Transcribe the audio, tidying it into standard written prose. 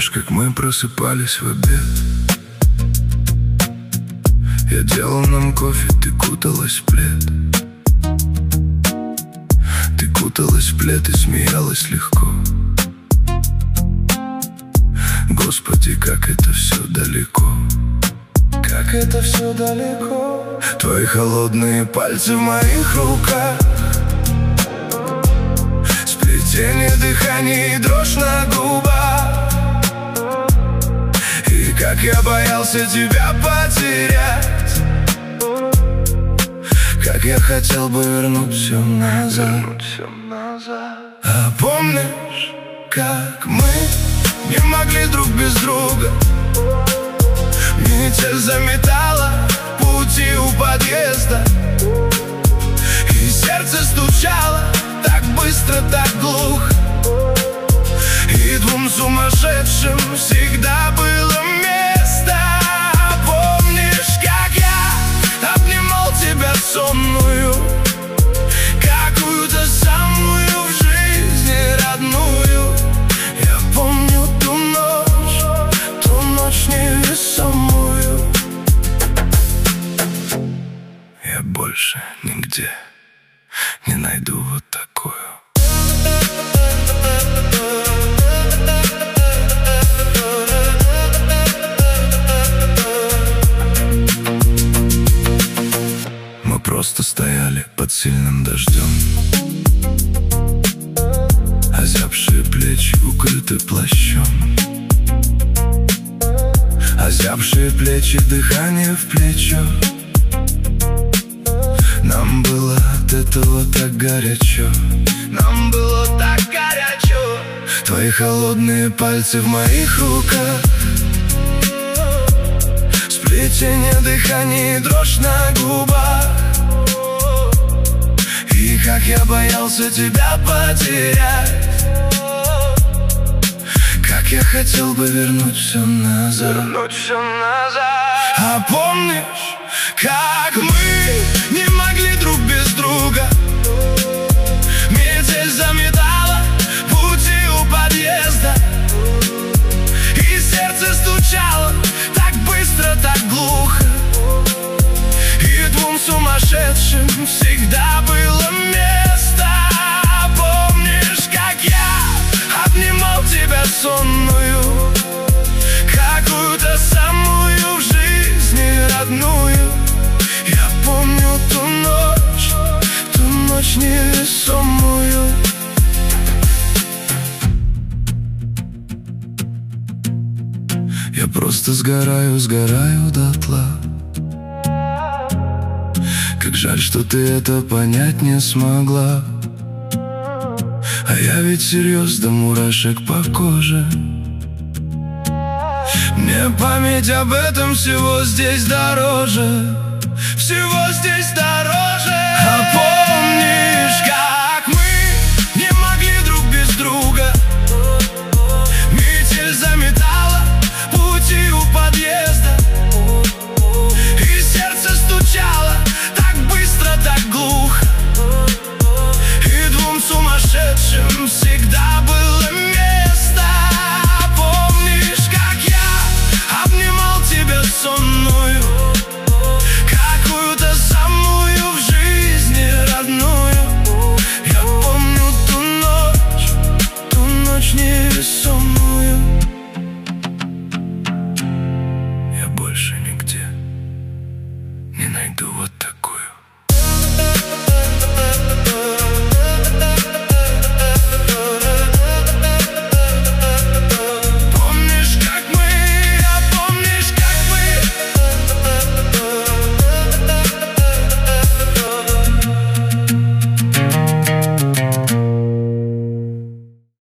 Помнишь, как мы просыпались в обед? Я делал нам кофе, ты куталась в плед. Ты куталась в плед и смеялась легко. Господи, как это все далеко. Как это все далеко. Твои холодные пальцы в моих руках, сплетение дыхания и дрожь на губах. И как я боялся тебя потерять, как я хотел бы вернуть все назад. А помнишь, как мы не могли друг без друга? Метель заметала пути у подъезда, и сердце стучало так быстро, так глухо. И двум сумасшедшим всегда было место. Помнишь, как я обнимал тебя сонную, какую-то самую в жизни родную? Я помню ту ночь невесомую. Я больше нигде не найду вот такую. Мы просто стояли под сильным дождем, озябшие плечи укрыты плащом. Озябшие плечи, дыхание в плечо. Нам было от этого так горячо. Нам было так горячо. Твои холодные пальцы в моих руках, сплетение дыхания и дрожь на губах. И как я боялся тебя потерять, как я хотел бы вернуть все назад. А помнишь, как мы не могли друг без друга? Метель заметала пути у подъезда, и сердце стучало так быстро, так глухо. И двум сумасшедшим всегда было место. Помнишь, как я обнимал тебя сонную, какую-то самую в жизни родную? Я помню ту ночь невесомую. Я просто сгораю дотла. Как жаль, что ты это понять не смогла. А я ведь серьез до мурашек по коже. Мне память об этом всего здесь дороже. Всего здесь дороже. А помнишь, как мы не могли друг без друга? Метель заметала пути у подъезда, и сердце стучало так быстро, так глухо. И двум сумасшедшим всегда было место. Помнишь, как я обнимал тебя сонную, какую-то самую в жизни родную? Я помню ту ночь невесомую. Я больше нигде не найду вот так.